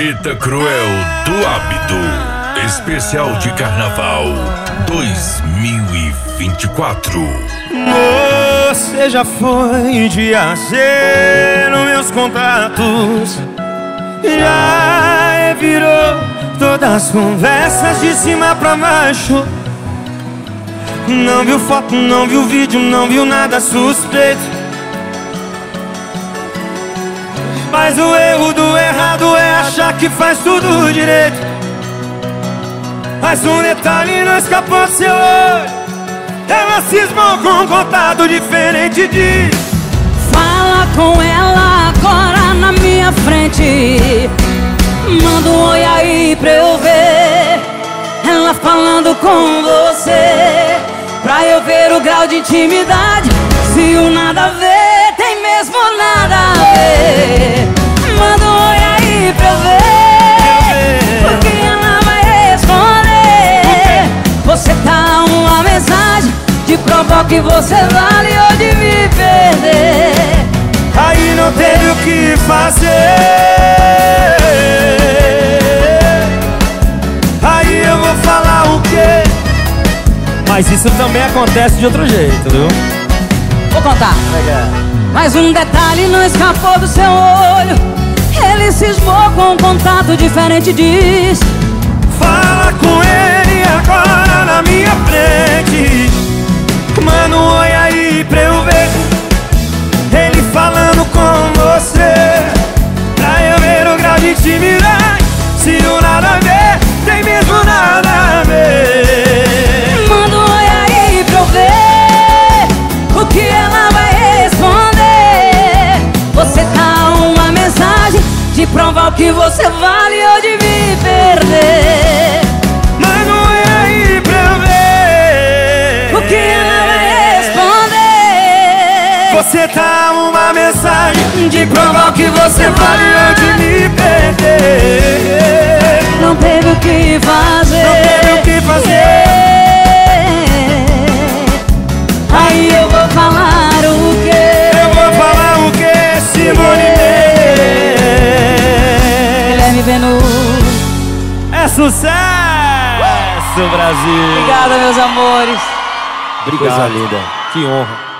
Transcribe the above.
Planeta Cruel do Ábido, especial de Carnaval 2024. Você já foi de AC nos meus contatos, já virou todas as conversas de cima pra baixo. Não viu foto, não viu vídeo, não viu nada suspeito. Mas o erro do errado é achar que faz tudo direito. Mas um detalhe não escapou do seu olho: ela cismou com um contato diferente de... Fala com ela agora na minha frente, manda um oi aí pra eu ver ela falando com você, pra eu ver o grau de intimidade. Se o nada a ver tem mesmo nada a ver, manda um oi aí pra eu ver, porque ela vai responder. Você tá uma mensagem de provar que você vale ou de me perder. Aí não teve o que fazer, aí eu vou falar o quê? Mas isso também acontece de outro jeito, viu? Vou contar. Mas um detalhe não escapou do seu olho: ele cismou com um contato diferente, diz. Fala com ele agora na minha frente, manda um oi aí pra eu ver ele falando com você, pra eu ver o grau de intimidade. Se o nada a ver tem mesmo nada a ver, Manda um oi aí pra eu ver o que ela vai responder. Você tá uma mensagem de provar o que você vale ou de me perder. manda um oi aí pra eu ver O que ela vai responder. Você tá uma mensagem de provar o que você vale ou de me perder. Não teve o que fazer, Não teve o que fazer. Aí eu vou falar o quê? Eu vou falar o que, Simone Guilherme Venuto. É sucesso, Brasil. Obrigada, meus amores. Obrigado. Coisa linda. Que honra.